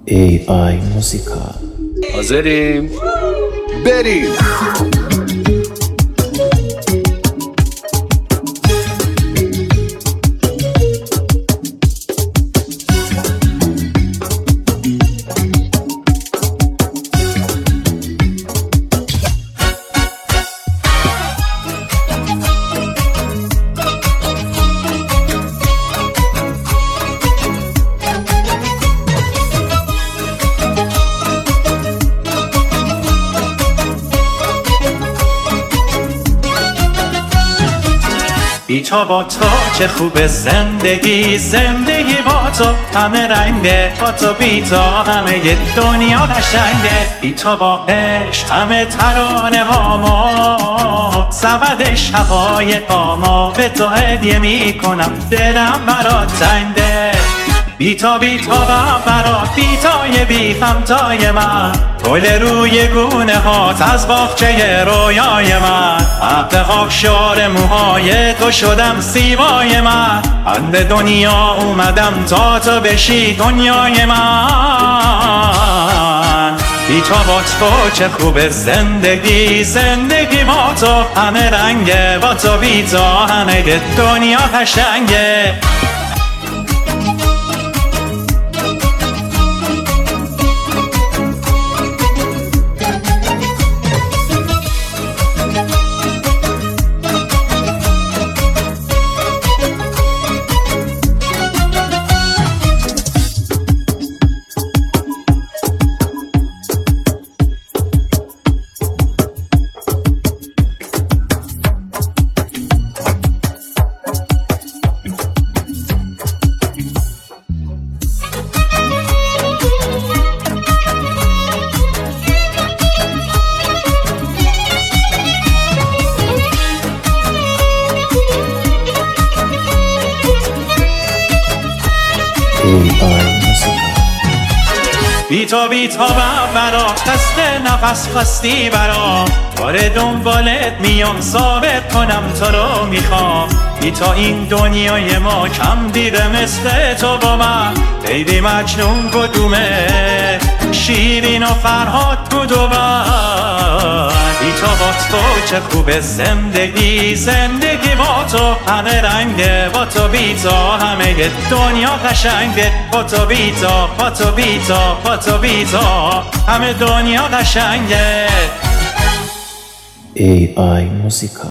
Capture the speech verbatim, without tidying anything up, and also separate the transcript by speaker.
Speaker 1: ای آی موزیکا.
Speaker 2: حاضریم؟ بریم.
Speaker 3: بی تو با تو چه خوب زندگی، زندگی با تو همه رنگه، با تو بی تو همه ی دنیا قشنگه. بی تو با عشق همه ترانه هامو، سبد شقایقامو به تو هدیه می کنم، دلم برات تنگه. بی تو بی تو و برات، بی تای بی همتای من، گل روی گونه هات از باغچه رویای من. عقد آبشار موهای تو شدم سیمای من، بند دنیا اومدم تا تو بشی دنیای من. بی تو با تو چه خوب زندگی، زندگی با تو همه رنگه، با تو بی تو همه دنیا قشنگه. بی تو بی تو برا خسته نفس خواستی برا، باره دنبالت میام ثابت کنم تو رو میخوام. بی تو این دنیای ما کم دیده مثل تو با من، لیلی مجنون کدومه، شیرین و فرهاد کدومه. بی تو با تو چه خوب زندگی، زندگی با تو همه رنگه، با تو بی تو همه دنیا قشنگه. با تو بی تو، با تو بی تو، با تو بی تو همه دنیا قشنگه.
Speaker 1: ای آی موزیکا.